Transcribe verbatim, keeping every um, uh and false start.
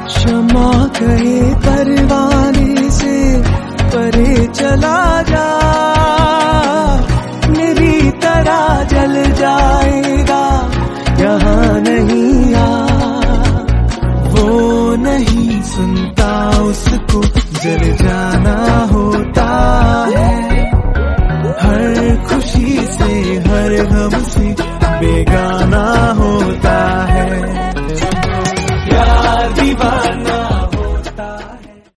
क्षमा कहे परवाने से परे चला जा, मेरी तरह जल जाएगा यहाँ नहीं आ। वो नहीं सुनता उसको जल जाना होता है, हर खुशी से हर गम से बेगाना